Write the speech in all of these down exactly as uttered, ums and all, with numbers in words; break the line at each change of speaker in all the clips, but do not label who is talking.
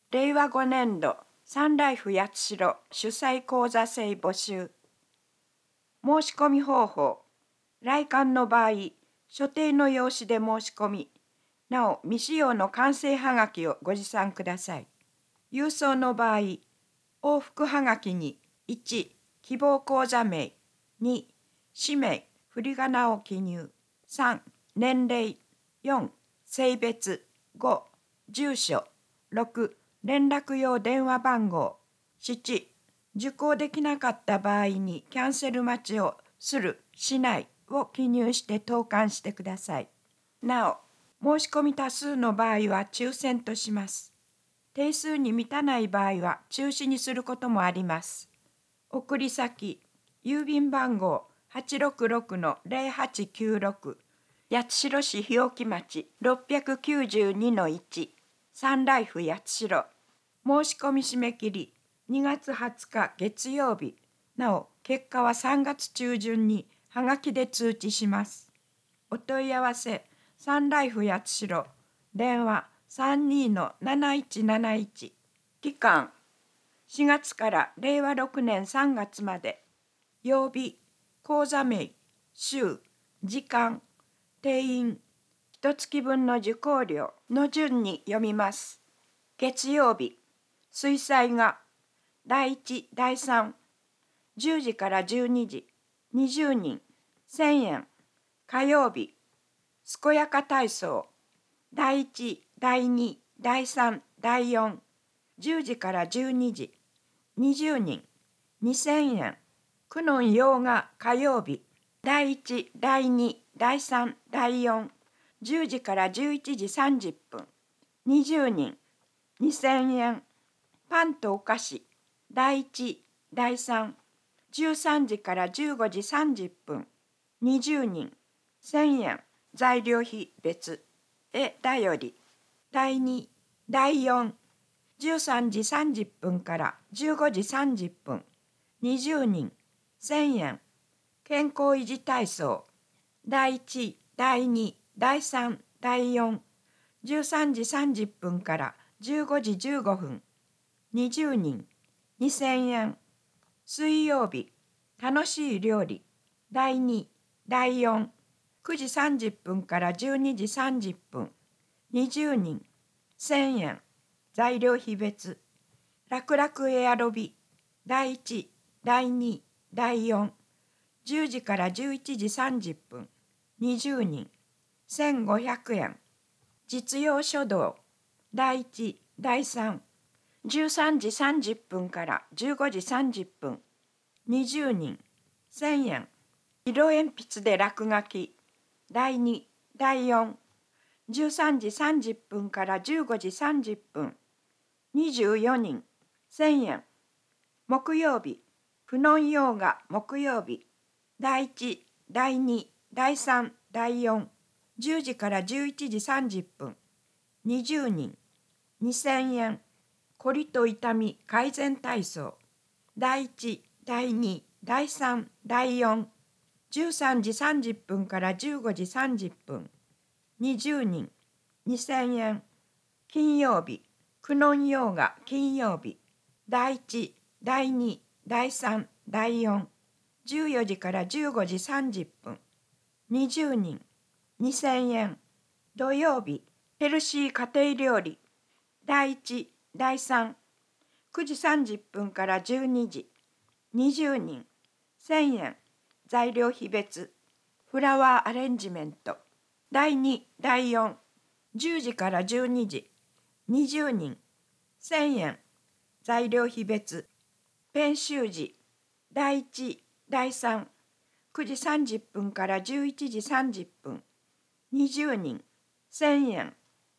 れいわごねんどサンライフ八代主催講座生募集。申し込み方法。来館の場合、所定の用紙で申し込み、なお未使用の完成はがきをご持参ください。郵送の場合、往復はがきにいち、希望講座名、に、氏名、振り仮名を記入、さん、年齢、よん、性別、ご、住所、ろく、連絡用電話番号、なな、受講できなかった場合にキャンセル待ちをする、しないを記入して投函してください。なお、申し込み多数の場合は抽選とします。定数に満たない場合は中止にすることもあります。送り先、郵便番号 はちろくろくのぜろはちきゅうろく、八代市日置町 ろっぴゃくきゅうじゅうにのいち、サンライフ八代。申し込み締め切りにがつはつか月曜日。なお、結果はさんがつちゅうじゅんにはがきで通知します。お問い合わせ、サンライフ八代、電話 さんにのなないちなないち。期間、しがつかられいわろくねんさんがつまで。曜日、講座名、週、時間、定員、ひとつきぶんの受講料の順に読みます。月曜日、水彩画、だいいち、だいさん、じゅうじからじゅうにじ、にじゅうにん、せんえん。火曜日、健やか体操、だいいち、だいに、だいさん、だいよん、じゅうじからじゅうにじ、にじゅうにん、にせんえん。久能洋画火曜日、だいいち、だいに、だいさん、だいよん、じゅうじからじゅういちじさんじゅっぷん、にじゅうにん、にせんえん。パンとお菓子、だいいち、だいさん、じゅうさんじからじゅうごじさんじゅっぷん、にじゅうにん、せんえん。材料費別。えだより、だいに、だいよん、じゅうさんじさんじゅっぷんからじゅうごじさんじゅっぷん、にじゅうにん、せんえん。健康維持体操、だいいち、だいに、だいさん、だいよん、じゅうさんじさんじゅっぷんからじゅうごじじゅうごふん、にじゅうにん、にせんえん。水曜日、楽しい料理、だいに、だいよん、くじさんじゅっぷんからじゅうにじさんじゅっぷん、にじゅうにん、せんえん。材料費別。楽々エアロビ、だいいち、だいに、だいよん、じゅうじからじゅういちじさんじゅっぷん、にじゅうにん、せんごひゃくえん。実用書道、だいいち、だいさん、じゅうさんじさんじゅっぷんからじゅうごじさんじゅっぷん、にじゅうにん、せんえん。色鉛筆で落書き、だいに、だいよん、じゅうさんじさんじゅっぷんからじゅうごじさんじゅっぷん、にじゅうよにん、せんえん。木曜日、久能洋画木曜日、だいいち、だいに、だいさん、だいよん、じゅうじからじゅういちじさんじゅっぷん、にじゅうにん、にせんえん。こりと痛み改善体操、だいいち、だいに、だいさん、だいよん、じゅうさんじさんじゅっぷんからじゅうごじさんじゅっぷん、にじゅうにん、にせんえん。金曜日、久能洋画金曜日、だいいち、だいに、だいさん、だいよん、じゅうよじからじゅうごじさんじゅっぷん、にじゅうにん、にせんえん。土曜日、ヘルシー家庭料理、だいいち、だいさん、くじさんじゅっぷんからじゅうにじ、にじゅうにん、せんえん。材料費別。フラワーアレンジメント、だいに、だいよん、じゅうじからじゅうにじ、にじゅうにん、せんえん。材料費別。ペン習字、だいいち、だいさん、くじさんじゅっぷんからじゅういちじさんじゅっぷん、にじゅうにん、せんえん。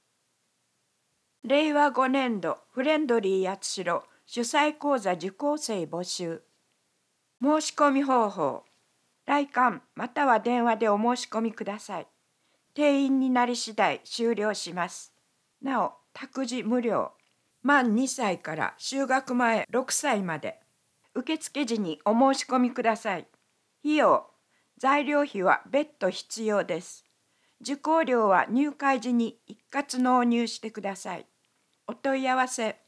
れいわごねんどフレンドリー八代主催講座受講生募集。申し込み方法。来館または電話でお申し込みください。定員になり次第終了します。なお、託児無料。満にさいから就学前ろくさいまで。受付時にお申し込みください。費用、材料費は別途必要です。受講料は入会時に一括納入してください。お問い合わせ、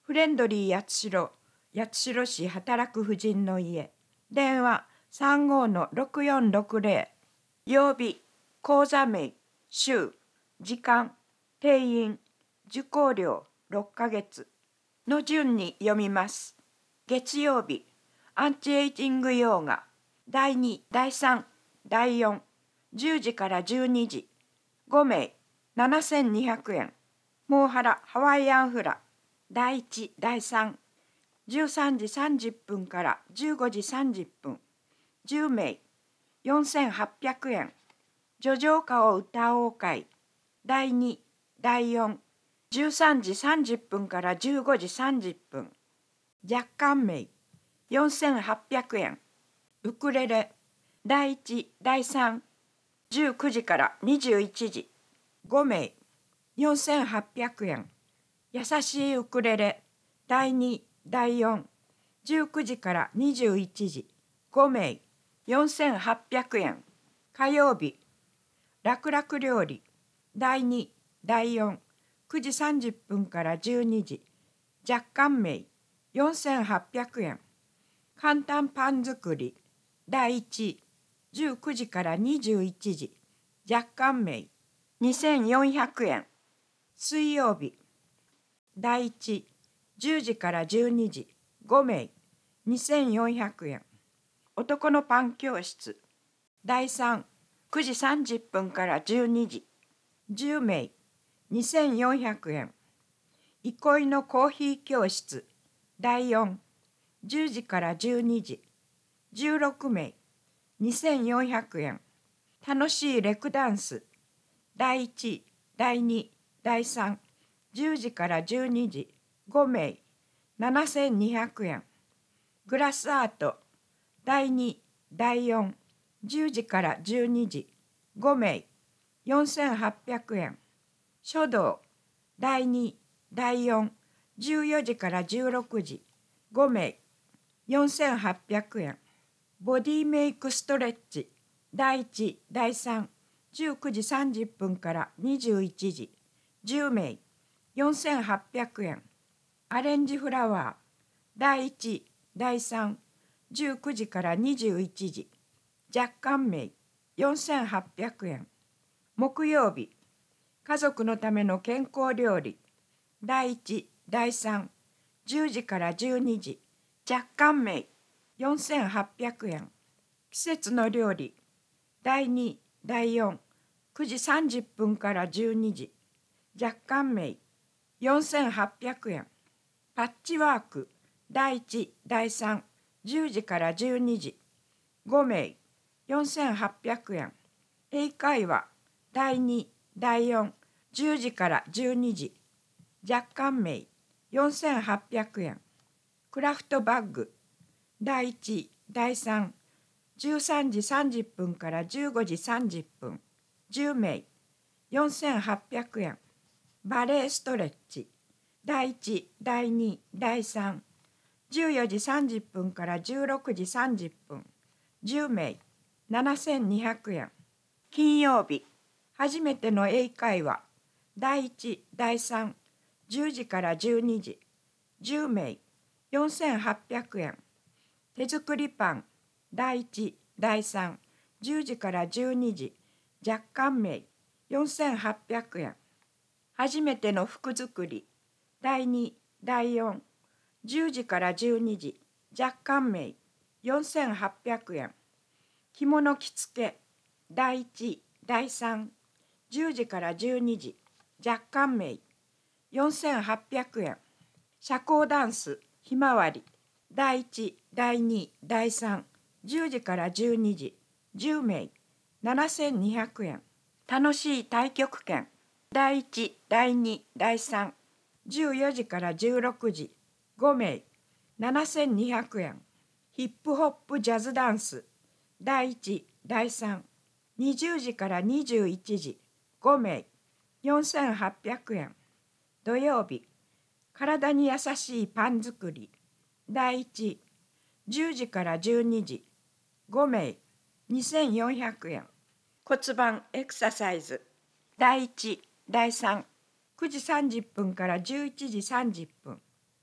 フレンドリー八代、八代市働く婦人の家。電話さんごのろくよんろくぜろ。曜日、講座名、週、時間、定員、受講料ろっかげつの順に読みます。月曜日、アンチエイジングヨーガ、だいに、だいさん、だいよん、じゅうじからじゅうにじ、ごめい、ななせんにひゃくえん。モーハラハワイアンフラ、だいいち、だいさん、じゅうさんじさんじゅっぷんからじゅうごじさんじゅっぷん、じゅうめい、よんせんはっぴゃくえん。叙情歌を歌おう会、だいに、だいよん、じゅうさんじさんじゅっぷんからじゅうごじさんじゅっぷん、若干名、よんせんはっぴゃくえん。ウクレレ、だいいち、だいさん、じゅうくじからにじゅういちじ、ごめい、よんせんはっぴゃくえん。優しいウクレレ、だいに、だいよん、じゅうくじからにじゅういちじ、ごめい、よんせんはっぴゃくえん。火曜日、楽々料理、だいに、だいよん、くじさんじゅっぷんからじゅうにじ、若干名、よんせんはっぴゃくえん。簡単パン作り、だいいち、じゅうくじからにじゅういちじ、若干名、にせんよんひゃくえん。水曜日、だいいち、じゅうじからじゅうにじ、ごめい、にせんよんひゃくえん。男のパン教室、だいさん、くじさんじゅっぷんからじゅうにじ、じゅうめい、にせんよんひゃくえん。憩いのコーヒー教室、だいよん、じゅうじからじゅうにじ、じゅうろくめい、にせんよんひゃくえん。楽しいレクダンス、だいいち、だいに、だいさん、じゅうじからじゅうにじ、ごめい、ななせんにひゃくえん。グラスアート、だいに、だいよん、じゅうじからじゅうにじ、ごめい、よんせんはっぴゃくえん。書道、だいに、だいよん、じゅうよじからじゅうろくじ、ごめい、よんせんはっぴゃくえん。ボディメイクストレッチ、だいいち、だいさん、じゅうくじさんじゅっぷんからにじゅういちじ、じゅうめい、よんせんはっぴゃくえん。アレンジフラワー、だいいち、だいさん、じゅうくじからにじゅういちじ、若干名、よんせんはっぴゃくえん。木曜日、家族のための健康料理、だいいち、だいさん、じゅうじからじゅうにじ、若干名、よんせんはっぴゃくえん。季節の料理、だいに、だいよん、くじさんじゅっぷんからじゅうにじ、若干名、よんせんはっぴゃくえん。パッチワーク、だいいち、だいさん、じゅうじからじゅうにじ、ごめい、よんせんはっぴゃくえん。英会話、だいに、だいよん、じゅうじからじゅうにじ、若干名、よんせんはっぴゃくえん。クラフトバッグ、だいいち、だいさん、じゅうさんじさんじゅっぷんからじゅうごじさんじゅっぷん、じゅうめい、よんせんはっぴゃくえん。バレエストレッチ、だいいち、だいに、だいさん、じゅうよじさんじゅっぷんからじゅうろくじさんじゅっぷん、じゅうめい、ななせんにひゃくえん。金曜日、初めての英会話、だいいち、だいさん、じゅうじからじゅうにじ、じゅうめい、よんせんはっぴゃくえん。手作りパン、だいいち、だいさん、じゅうじからじゅうにじ、若干名、よんせんはっぴゃくえん。初めての服作り、だいに、だいよん、じゅうじからじゅうにじ、若干名、よんせんはっぴゃくえん。着物着付け、だいいち、だいさん、じゅうじからじゅうにじ、若干名、よんせんはっぴゃくえん。社交ダンス、ひまわり、だいいち、だいに、だいさん、じゅうじからじゅうにじ、じゅうめい、ななせんにひゃくえん。楽しい太極拳、だいいち、だいに、だいさん、じゅうよじからじゅうろくじ、ごめい、ななせんにひゃくえん。ヒップホップジャズダンス、だいいち、だいさん、にじゅうじからにじゅういちじ、ごめい、よんせんはっぴゃくえん。土曜日、体に優しいパン作り、だいいち、じゅうじからじゅうにじ、ごめい、にせんよんひゃくえん。骨盤エクササイズ、だいいち、だいさん、くじさんじゅっぷんからじゅういちじさんじゅっぷん、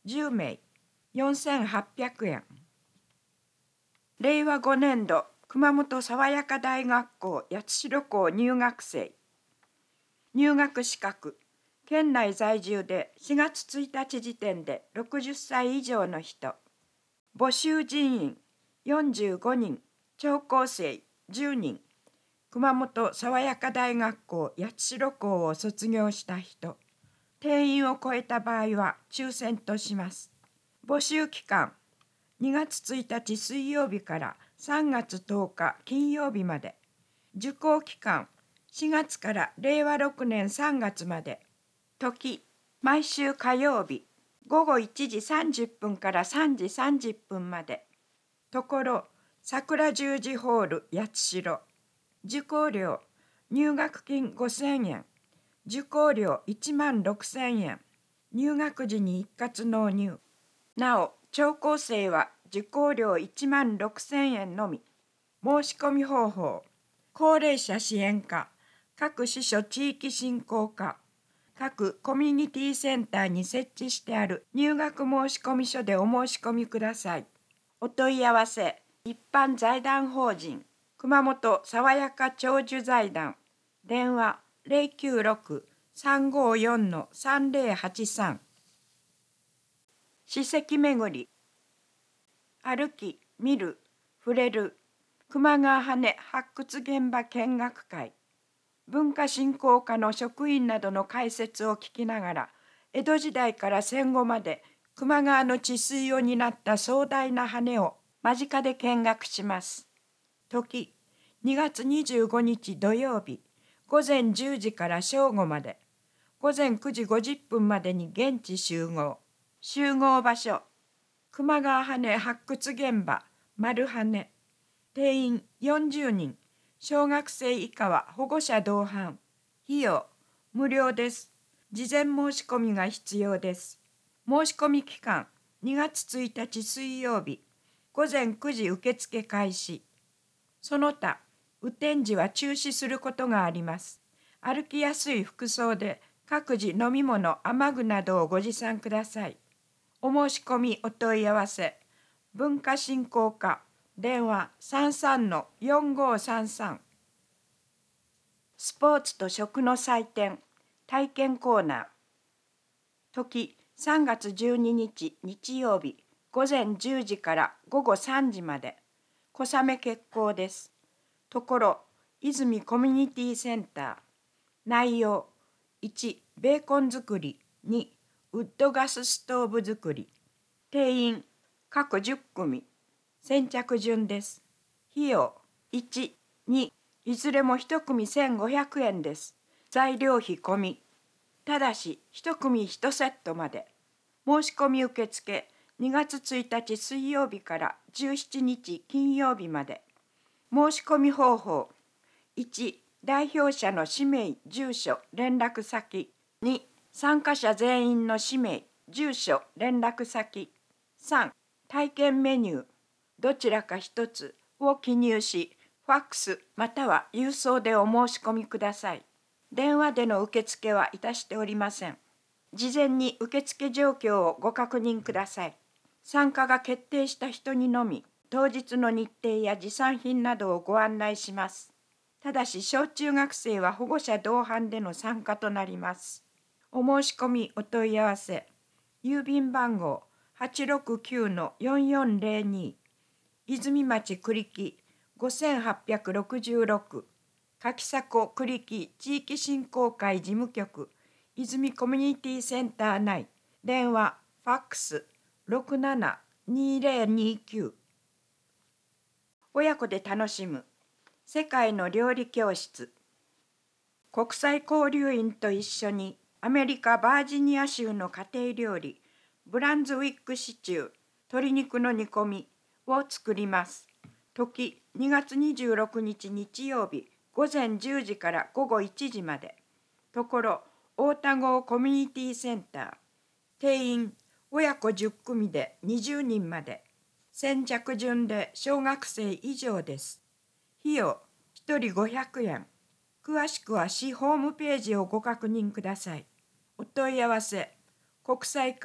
じゅうめいよんせんはっぴゃくえん。れいわごねんど熊本爽やか大学校八代校入学生。入学資格、県内在住でしがつついたち時点でろくじゅっさい以上の人。募集人員よんじゅうごにん、聴講生じゅうにん。熊本爽やか大学校八代校を卒業した人。定員を超えた場合は抽選とします。募集期間、にがつついたち水曜日からさんがつとおか金曜日まで。受講期間、しがつかられいわろくねんさんがつまで。時、毎週火曜日、ごごいちじさんじゅっぷんからさんじさんじゅっぷんまで。ところ、桜十字ホール八代。受講料、入学金ごせんえん。受講料いちまんろくせんえん。入学時に一括納入。なお、聴講生は受講料いちまんろくせんえんのみ。申し込み方法、高齢者支援課、各支所地域振興課、各コミュニティセンターに設置してある入学申込書でお申し込みください。お問い合わせ、一般財団法人、熊本爽やか長寿財団、電話ゼロきゅうろく さんごよん さんゼロはちさん。史跡巡り、歩き、見る、触れる、熊川羽発掘現場見学会。文化振興課の職員などの解説を聞きながら、江戸時代から戦後まで球磨川の治水を担った壮大な羽を間近で見学します。時、にがつにじゅうごにち土曜日、ごぜんじゅうじから正午まで、ごぜんくじごじゅっぷんまでに現地集合。集合場所、球磨川羽発掘現場、丸羽。定員よんじゅうにん。小学生以下は保護者同伴。費用無料です。事前申し込みが必要です。申し込み期間にがつついたち水曜日、ごぜんくじ受付開始。その他、雨天時は中止することがあります。歩きやすい服装で各自飲み物、雨具などをご持参ください。お申し込みお問い合わせ、文化振興課、電話 さんさんのよんごさんさん。スポーツと食の祭典、体験コーナー。時、さんがつじゅうににち日曜日、ごぜんじゅうじからごごさんじまで。小雨決行です。ところ、泉コミュニティセンター。内容、いち、ベーコン作り、に、ウッドガスストーブ作り。定員、各じゅっくみ。先着順です。費用、いち、に、いずれもいち組せんごひゃくえんです。材料費込み。ただし、いち組いちセットまで。申し込み受付、にがつついたち水曜日からじゅうしちにち金曜日まで。申し込み方法、いち、代表者の氏名、住所、連絡先。に、参加者全員の氏名、住所、連絡先。さん、体験メニュー、どちらか一つを記入し、ファックスまたは郵送でお申し込みください。電話での受付はいたしておりません。事前に受付状況をご確認ください。参加が決定した人にのみ、当日の日程や持参品などをご案内します。ただし、小中学生は保護者同伴での参加となります。お申し込みお問い合わせ、郵便番号 はちろくきゅうのよんよんゼロに、泉町栗木ごはっぴゃくろくじゅうろく、柿迫栗木地域振興会事務局、泉コミュニティセンター内、電話、ファックスろくななにゼロにきゅう。親子で楽しむ世界の料理教室。国際交流員と一緒にアメリカ・バージニア州の家庭料理、ブランズウィックシチュー、鶏肉の煮込みを作ります。時、にがつにじゅうろくにち日曜日、ごぜんじゅうじからごごいちじまで。ところ、大田郷コミュニティセンター。定員、親子じゅっくみでにじゅうにんまで。先着順で小学生以上です。費用、ひとりごひゃくえん。詳しくは市ホームページをご確認ください。お問い合わせ、国際課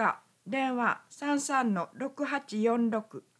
電話さんさんのろくはちよんろく